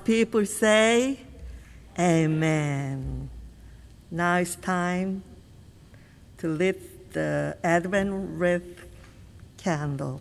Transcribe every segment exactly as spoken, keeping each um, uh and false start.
people say, Amen. Now it's time to lit the Advent wreath candle.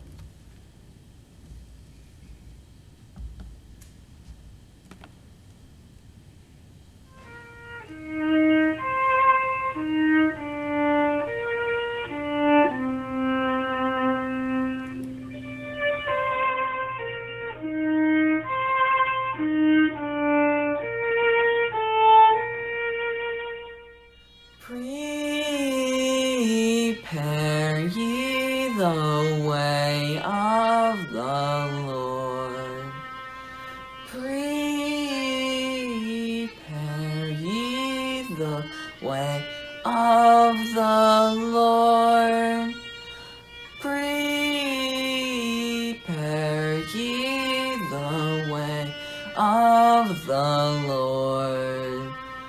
Prepare ye the way of the Lord. Prepare ye the way of the Lord. Prepare ye the way of the Lord.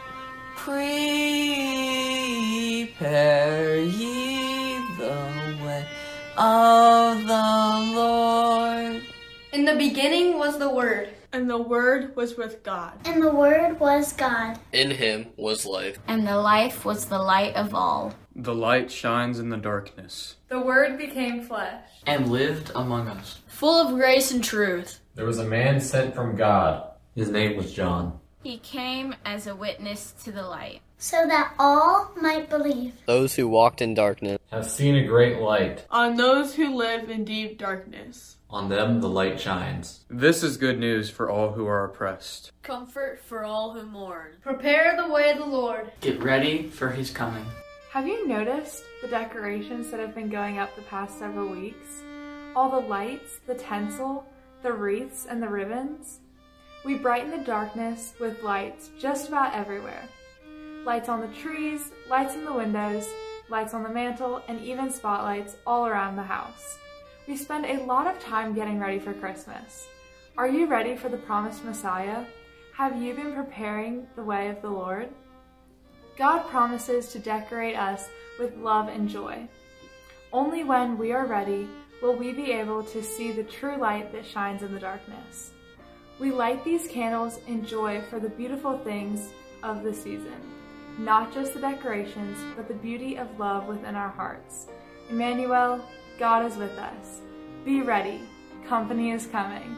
Prepare ye the way of the Lord. In the beginning was the Word, and the Word was with God, and the Word was God. In him was life, and the life was the light of all. The light shines in the darkness. The Word became flesh, and lived among us, full of grace and truth. There was a man sent from God. His name was John. He came as a witness to the light, so that all might believe. Those who walked in darkness have seen a great light. On those who live in deep darkness, on them the light shines. This is good news for all who are oppressed. Comfort for all who mourn. Prepare the way of the Lord. Get ready for his coming. Have you noticed the decorations that have been going up the past several weeks? All the lights, the tinsel, the wreaths, and the ribbons? We brighten the darkness with lights just about everywhere. Lights on the trees, lights in the windows, lights on the mantle, and even spotlights all around the house. We spend a lot of time getting ready for Christmas. Are you ready for the promised Messiah? Have you been preparing the way of the Lord? God promises to decorate us with love and joy. Only when we are ready will we be able to see the true light that shines in the darkness. We light these candles in joy for the beautiful things of the season, not just the decorations, but the beauty of love within our hearts. Emmanuel, God is with us. Be ready. Company is coming.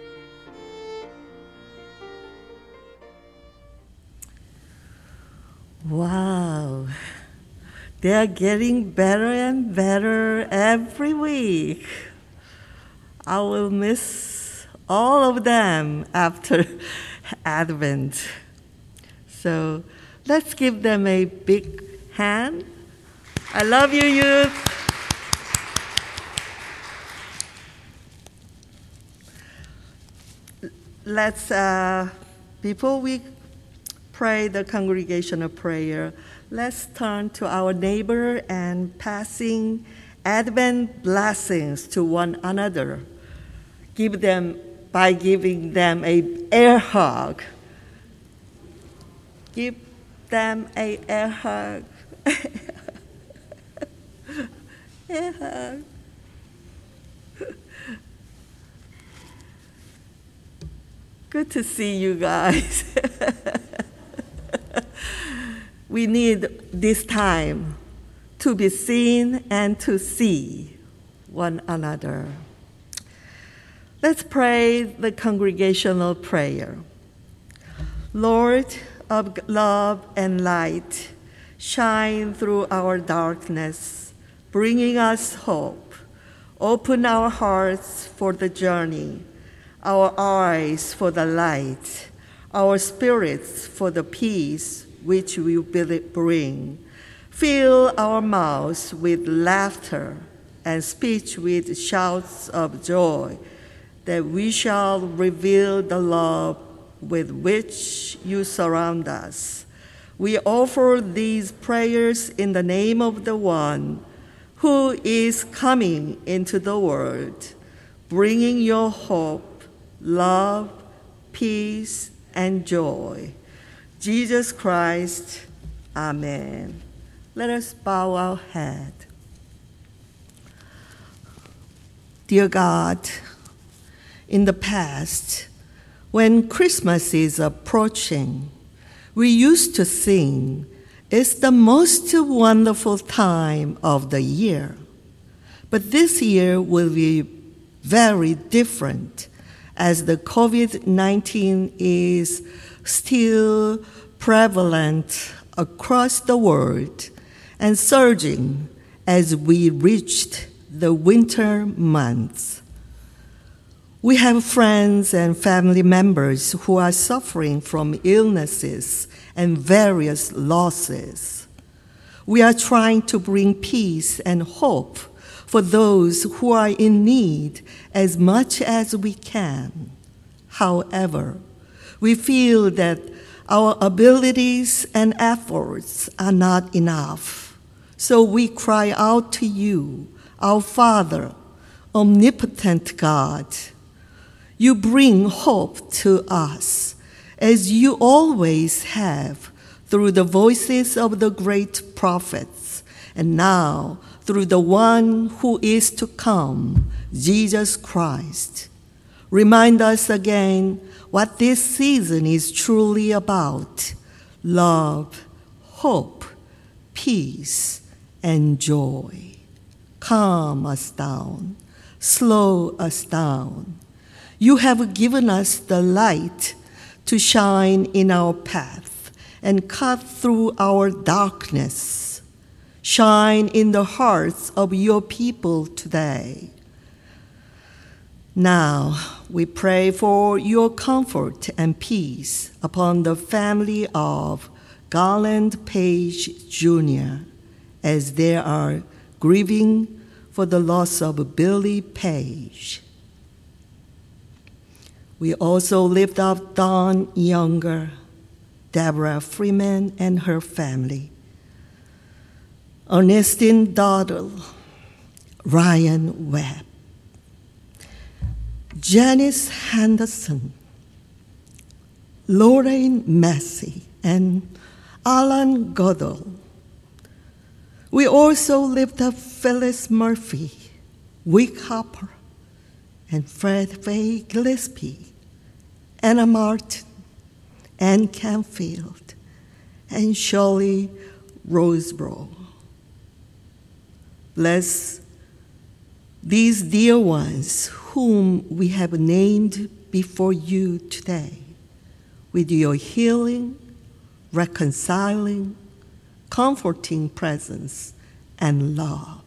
Wow. They are getting better and better every week. I will miss all of them after Advent. So let's give them a big hand. I love you, youth. Let's, uh, before we pray the congregational prayer, let's turn to our neighbor and passing Advent blessings to one another. Give them by giving them a air hug. Give them a air hug. Air hug. Good to see you guys. We need this time to be seen and to see one another. Let's pray the congregational prayer. Lord of love and light, shine through our darkness, bringing us hope. Open our hearts for the journey, our eyes for the light, our spirits for the peace which we will bring. Fill our mouths with laughter and speech with shouts of joy, that we shall reveal the love with which you surround us. We offer these prayers in the name of the one who is coming into the world, bringing your hope, love, peace, and joy. Jesus Christ, amen. Let us bow our head. Dear God, in the past, When Christmas is approaching, we used to sing, "It's the most wonderful time of the year." But this year will be very different as the covid nineteen is still prevalent across the world and surging as we reached the winter months. We have friends and family members who are suffering from illnesses and various losses. We are trying to bring peace and hope for those who are in need as much as we can. However, we feel that our abilities and efforts are not enough. So we cry out to you, our Father, omnipotent God. You bring hope to us, as you always have, through the voices of the great prophets, and now through the one who is to come, Jesus Christ. Remind us again what this season is truly about: love, hope, peace, and joy. Calm us down, slow us down. You have given us the light to shine in our path and cut through our darkness. Shine in the hearts of your people today. Now, we pray for your comfort and peace upon the family of Garland Page Junior as they are grieving for the loss of Billy Page. We also lift up Dawn Younger, Deborah Freeman and her family, Ernestine Doddle, Ryan Webb, Janice Henderson, Lorraine Massey, and Alan Goodall. We also lift up Phyllis Murphy, Wick Hopper, and Fred Faye Gillespie, Anna Martin, Ann Canfield, and Shirley Roseborough. Bless these dear ones whom we have named before you today with your healing, reconciling, comforting presence and love.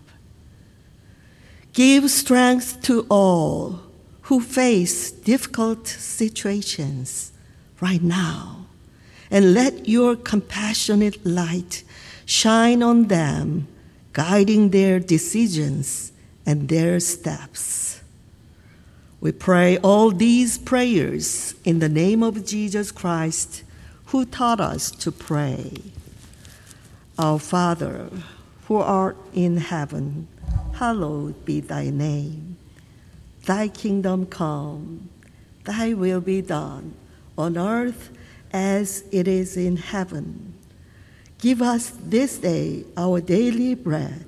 Give strength to all who face difficult situations right now, and let your compassionate light shine on them, guiding their decisions and their steps. We pray all these prayers in the name of Jesus Christ, who taught us to pray. Our Father, who art in heaven, hallowed be thy name. Thy kingdom come, thy will be done, on earth as it is in heaven. Give us this day our daily bread.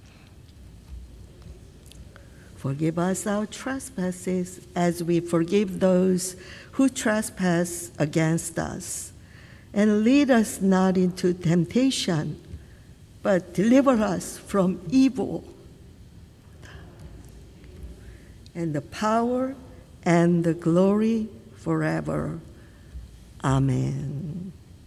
Forgive us our trespasses as we forgive those who trespass against us. And lead us not into temptation, but deliver us from evil. And the power and the glory forever. Amen.